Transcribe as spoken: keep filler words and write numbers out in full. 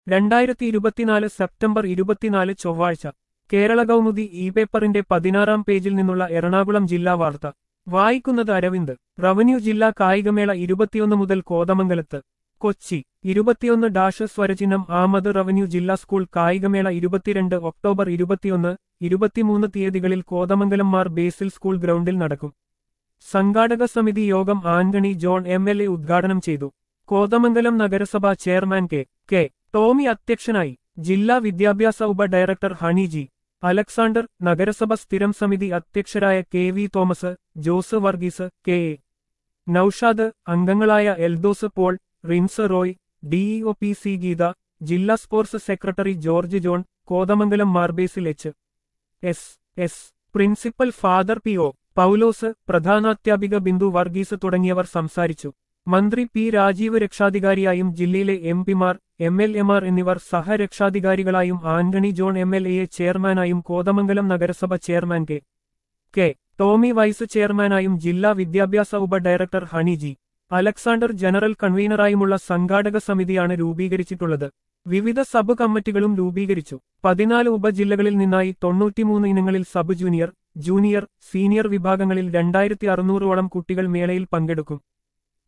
രണ്ടായിരത്തി ഇരുപത്തിനാല് സെപ്റ്റംബർ ഇരുപത്തിനാല് ചൊവ്വാഴ്ച കേരള കൗമുദി ഇ പേപ്പറിന്റെ പതിനാറാം പേജിൽ നിന്നുള്ള എറണാകുളം ജില്ലാ വാർത്ത വായിക്കുന്നത് അരവിന്ദ്. റവന്യൂ ജില്ലാ കായികമേള ഇരുപത്തിയൊന്ന് മുതൽ കോതമംഗലത്ത്. കൊച്ചി ഇരുപത്തിയൊന്ന് ഡാഷ് സ്വരചിഹ്നം ആമത് റവന്യൂ ജില്ലാ സ്കൂൾ കായികമേള ഇരുപത്തിരണ്ട് ഒക്ടോബർ ഇരുപത്തിയൊന്ന് ഇരുപത്തിമൂന്ന് തീയതികളിൽ കോതമംഗലം മാർ ബേസിൽ സ്കൂൾ ഗ്രൗണ്ടിൽ നടക്കും. സംഘാടക സമിതി യോഗം Antony John M L A ഉദ്ഘാടനം ചെയ്തു. കോതമംഗലം നഗരസഭാ ചെയർമാൻ കെ കെ ടോമി അധ്യക്ഷനായി. ജില്ലാ വിദ്യാഭ്യാസ ഉപ ഡയറക്ടർ ഹണി ജി അലക്സാണ്ടർ, നഗരസഭ സ്ഥിരം സമിതി അധ്യക്ഷരായ K V Thomas, Jose Varghese, K A Noushad, അംഗങ്ങളായ Eldhose Paul, Rins Roy, D E O P C Geetha, ജില്ലാ sports secretary George John, Kothamangalam Mar Basil H S S principal father P O Paulose, പ്രധാനാധ്യാപിക ബിന്ദു വർഗീസ് തുടങ്ങിയവർ സംസാരിച്ചു. മന്ത്രി പി രാജീവ് രക്ഷാധികാരിയായും ജില്ലയിലെ എം പിമാർ, എം എൽ എമാർ എന്നിവർ സഹരക്ഷാധികാരികളായും ആന്റണി ജോൺ എം എൽ എയെ ചെയർമാനായും കോതമംഗലം നഗരസഭ chairman K K Tomy vice ചെയർമാനായും ജില്ലാ വിദ്യാഭ്യാസ ഉപ director Honey G Alexander general കൺവീനറായുമുള്ള സംഘാടക സമിതിയാണ് രൂപീകരിച്ചിട്ടുള്ളത്. വിവിധ സബ് കമ്മിറ്റികളും രൂപീകരിച്ചു. പതിനാല് ഉപജില്ലകളിൽ നിന്നായി തൊണ്ണൂറ്റിമൂന്ന് ഇനങ്ങളിൽ സബ് ജൂനിയർ, ജൂനിയർ, സീനിയർ വിഭാഗങ്ങളിൽ രണ്ടായിരത്തി അറുന്നൂറോളം കുട്ടികൾ മേളയിൽ പങ്കെടുക്കും.